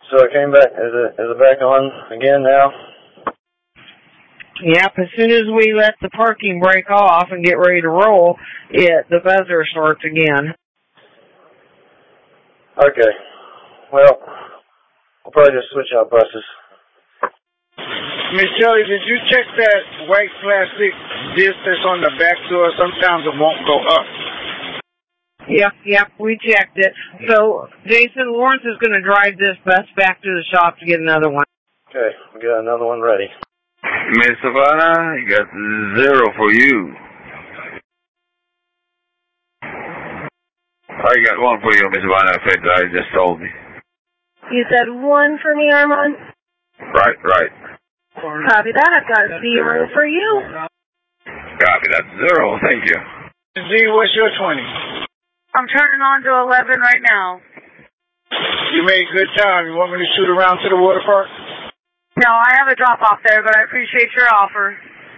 So it came back. Is it back on again now? Yep, as soon as we let the parking brake off and get ready to roll, the buzzer starts again. Okay. Well, I'll probably just switch out buses. Miss Shelley, did you check that white plastic disc that's on the back door? Sometimes it won't go up. Yep, we checked it. So, Jason, Lawrence is going to drive this bus back to the shop to get another one. Okay, we got another one ready. Miss Savannah, you got 0 for you. I got 1 for you, Miss Savannah. I just told me. You said 1 for me, Armand? Right. Copy that. I've got 0 for you. Copy that. 0. Thank you. Z, what's your 20? I'm turning on to 11 right now. You made good time. You want me to shoot around to the water park? No, I have a drop-off there, but I appreciate your offer.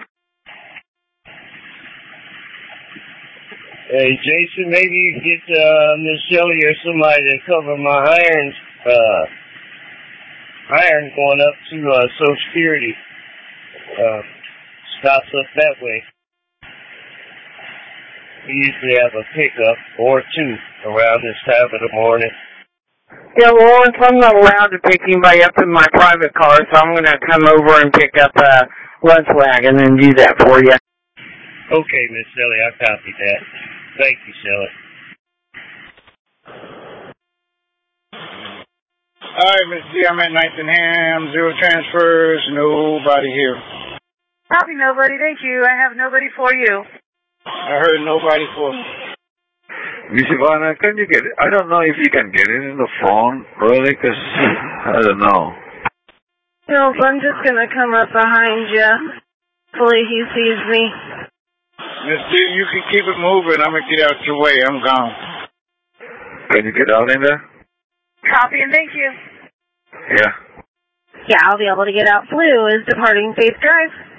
Hey, Jason, maybe you could get Miss Shelley or somebody to cover my iron going up to Social Security. Stops up that way. We usually have a pickup or 2 around this time of the morning. Yeah, Lawrence, I'm not allowed to pick anybody up in my private car, so I'm going to come over and pick up a lunch wagon and do that for you. Okay, Miss Shelley, I copied that. Thank you, Shelley. All right, Miss D, I'm at 9th and Ham, 0 transfers, nobody here. Copy, nobody. Thank you. I have nobody for you. I heard nobody for me. Miss Ivana, can you get it? I don't know if you can get it in the phone, really, because I don't know. No, I'm just going to come up behind you. Hopefully he sees me. Miss D, you can keep it moving. I'm going to get out your way. I'm gone. Can you get out in there? Copy and thank you. Yeah. Yeah, I'll be able to get out. Blue is departing Faith Drive.